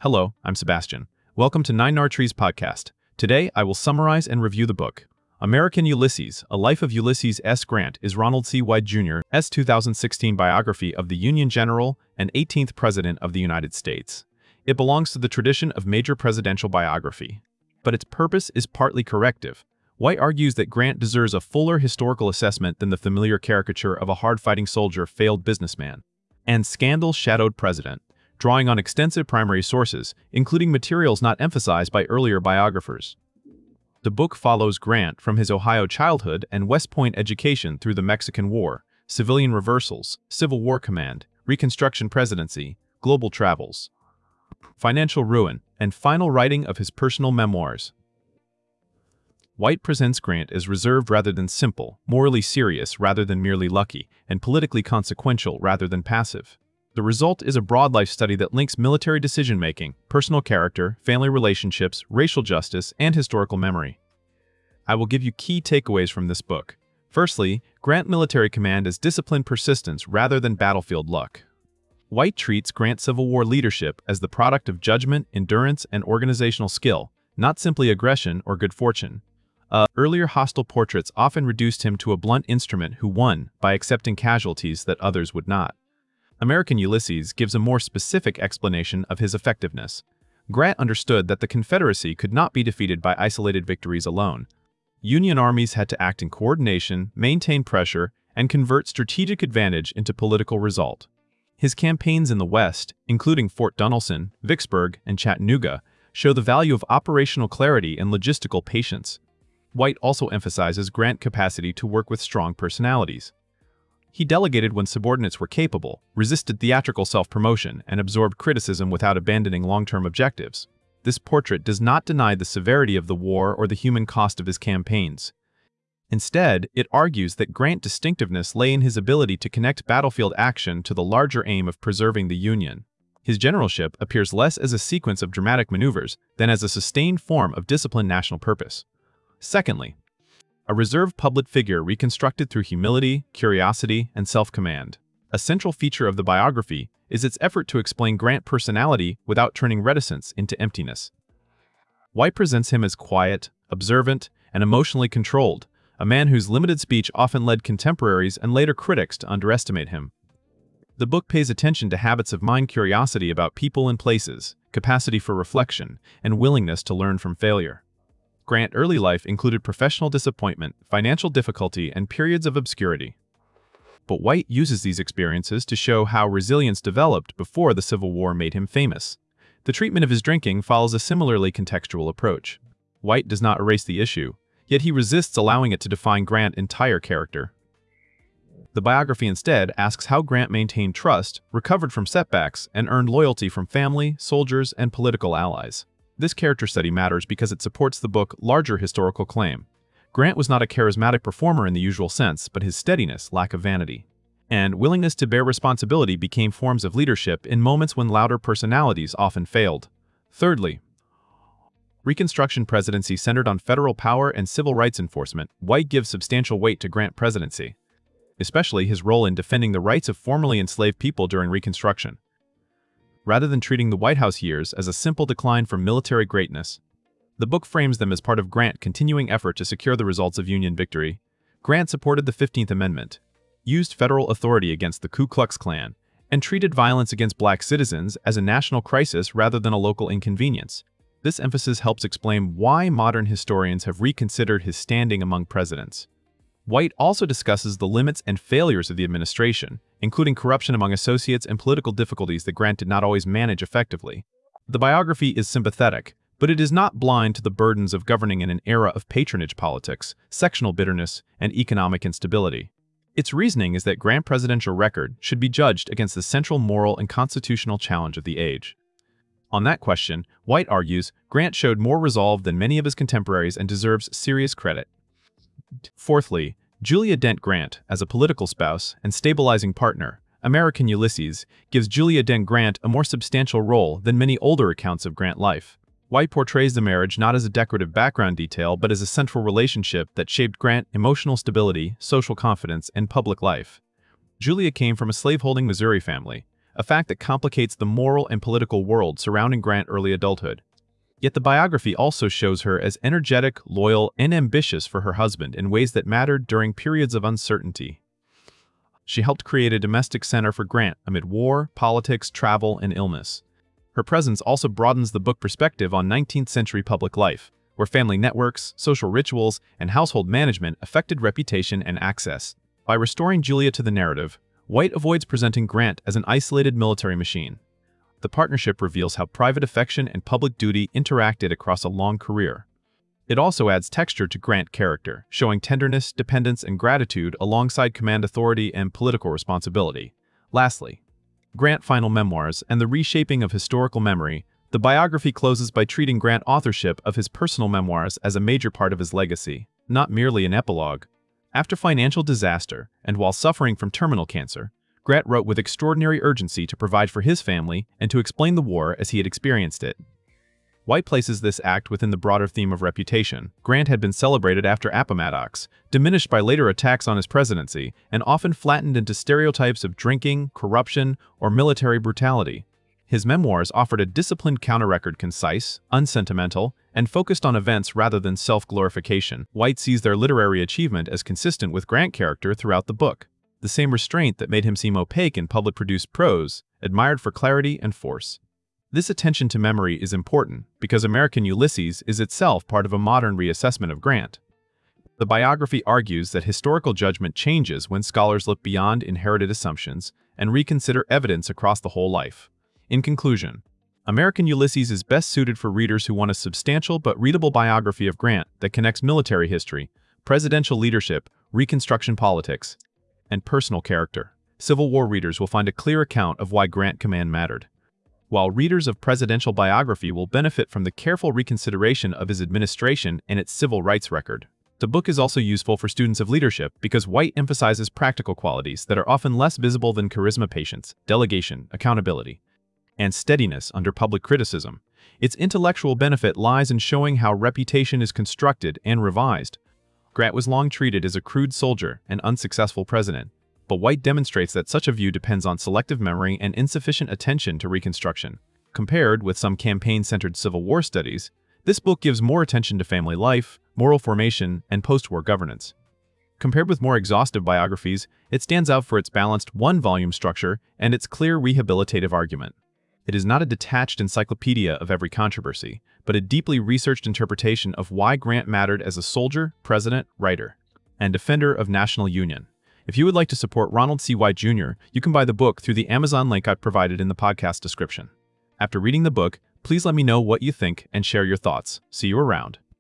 Hello, I'm Sebastian. Welcome to Nine Trees podcast. Today, I will summarize and review the book. American Ulysses, A Life of Ulysses S. Grant is Ronald C. White Jr.'s 2016 biography of the Union General and 18th President of the United States. It belongs to the tradition of major presidential biography. But its purpose is partly corrective. White argues that Grant deserves a fuller historical assessment than the familiar caricature of a hard-fighting soldier, failed businessman, and scandal-shadowed president, drawing on extensive primary sources, including materials not emphasized by earlier biographers. The book follows Grant from his Ohio childhood and West Point education through the Mexican War, civilian reversals, Civil War command, Reconstruction presidency, global travels, financial ruin, and final writing of his personal memoirs. White presents Grant as reserved rather than simple, morally serious rather than merely lucky, and politically consequential rather than passive. The result is a broad life study that links military decision-making, personal character, family relationships, racial justice, and historical memory. I will give you key takeaways from this book. Firstly, Grant military command as disciplined persistence rather than battlefield luck. White treats Grant's Civil War leadership as the product of judgment, endurance, and organizational skill, not simply aggression or good fortune. Earlier hostile portraits often reduced him to a blunt instrument who won by accepting casualties that others would not. American Ulysses gives a more specific explanation of his effectiveness. Grant understood that the Confederacy could not be defeated by isolated victories alone. Union armies had to act in coordination, maintain pressure, and convert strategic advantage into political result. His campaigns in the West, including Fort Donelson, Vicksburg, and Chattanooga, show the value of operational clarity and logistical patience. White also emphasizes Grant's capacity to work with strong personalities. He delegated when subordinates were capable, resisted theatrical self-promotion, and absorbed criticism without abandoning long-term objectives. This portrait does not deny the severity of the war or the human cost of his campaigns. Instead, it argues that Grant's distinctiveness lay in his ability to connect battlefield action to the larger aim of preserving the Union. His generalship appears less as a sequence of dramatic maneuvers than as a sustained form of disciplined national purpose. Secondly, a reserved public figure reconstructed through humility, curiosity, and self-command. A central feature of the biography is its effort to explain Grant's personality without turning reticence into emptiness. White presents him as quiet, observant, and emotionally controlled, a man whose limited speech often led contemporaries and later critics to underestimate him. The book pays attention to habits of mind, curiosity about people and places, capacity for reflection, and willingness to learn from failure. Grant's early life included professional disappointment, financial difficulty, and periods of obscurity. But White uses these experiences to show how resilience developed before the Civil War made him famous. The treatment of his drinking follows a similarly contextual approach. White does not erase the issue, yet he resists allowing it to define Grant's entire character. The biography instead asks how Grant maintained trust, recovered from setbacks, and earned loyalty from family, soldiers, and political allies. This character study matters because it supports the book's larger historical claim. Grant was not a charismatic performer in the usual sense, but his steadiness, lack of vanity, and willingness to bear responsibility became forms of leadership in moments when louder personalities often failed. Thirdly, Reconstruction presidency centered on federal power and civil rights enforcement. White gives substantial weight to Grant's presidency, especially his role in defending the rights of formerly enslaved people during Reconstruction. Rather than treating the White House years as a simple decline from military greatness, the book frames them as part of Grant's continuing effort to secure the results of Union victory. Grant supported the 15th Amendment, used federal authority against the Ku Klux Klan, and treated violence against black citizens as a national crisis rather than a local inconvenience. This emphasis helps explain why modern historians have reconsidered his standing among presidents. White also discusses the limits and failures of the administration, including corruption among associates and political difficulties that Grant did not always manage effectively. The biography is sympathetic, but it is not blind to the burdens of governing in an era of patronage politics, sectional bitterness, and economic instability. Its reasoning is that Grant's presidential record should be judged against the central moral and constitutional challenge of the age. On that question, White argues Grant showed more resolve than many of his contemporaries and deserves serious credit. Fourthly, Julia Dent Grant, as a political spouse and stabilizing partner, American Ulysses, gives Julia Dent Grant a more substantial role than many older accounts of Grant's life. White portrays the marriage not as a decorative background detail but as a central relationship that shaped Grant's emotional stability, social confidence, and public life. Julia came from a slaveholding Missouri family, a fact that complicates the moral and political world surrounding Grant's early adulthood. Yet the biography also shows her as energetic, loyal, and ambitious for her husband in ways that mattered during periods of uncertainty. She helped create a domestic center for Grant amid war, politics, travel, and illness. Her presence also broadens the book's perspective on 19th-century public life, where family networks, social rituals, and household management affected reputation and access. By restoring Julia to the narrative, White avoids presenting Grant as an isolated military machine. The partnership reveals how private affection and public duty interacted across a long career. It also adds texture to Grant's character, showing tenderness, dependence, and gratitude alongside command authority and political responsibility. Lastly, Grant's final memoirs and the reshaping of historical memory. The biography closes by treating Grant's authorship of his personal memoirs as a major part of his legacy, not merely an epilogue. After financial disaster, and while suffering from terminal cancer, Grant wrote with extraordinary urgency to provide for his family and to explain the war as he had experienced it. White places this act within the broader theme of reputation. Grant had been celebrated after Appomattox, diminished by later attacks on his presidency, and often flattened into stereotypes of drinking, corruption, or military brutality. His memoirs offered a disciplined counter-record, concise, unsentimental, and focused on events rather than self-glorification. White sees their literary achievement as consistent with Grant's character throughout the book. The same restraint that made him seem opaque in public-produced prose, admired for clarity and force. This attention to memory is important because American Ulysses is itself part of a modern reassessment of Grant. The biography argues that historical judgment changes when scholars look beyond inherited assumptions and reconsider evidence across the whole life. In conclusion, American Ulysses is best suited for readers who want a substantial but readable biography of Grant that connects military history, presidential leadership, Reconstruction politics, and personal character. Civil War readers will find a clear account of why Grant's command mattered, while readers of presidential biography will benefit from the careful reconsideration of his administration and its civil rights record. The book is also useful for students of leadership because White emphasizes practical qualities that are often less visible than charisma, patience, delegation, accountability, and steadiness under public criticism. Its intellectual benefit lies in showing how reputation is constructed and revised. Grant was long treated as a crude soldier and unsuccessful president, but White demonstrates that such a view depends on selective memory and insufficient attention to Reconstruction. Compared with some campaign-centered Civil War studies, this book gives more attention to family life, moral formation, and post-war governance. Compared with more exhaustive biographies, it stands out for its balanced one-volume structure and its clear rehabilitative argument. It is not a detached encyclopedia of every controversy, but a deeply researched interpretation of why Grant mattered as a soldier, president, writer, and defender of national union. If you would like to support Ronald C. White Jr., you can buy the book through the Amazon link I've provided in the podcast description. After reading the book, please let me know what you think and share your thoughts. See you around.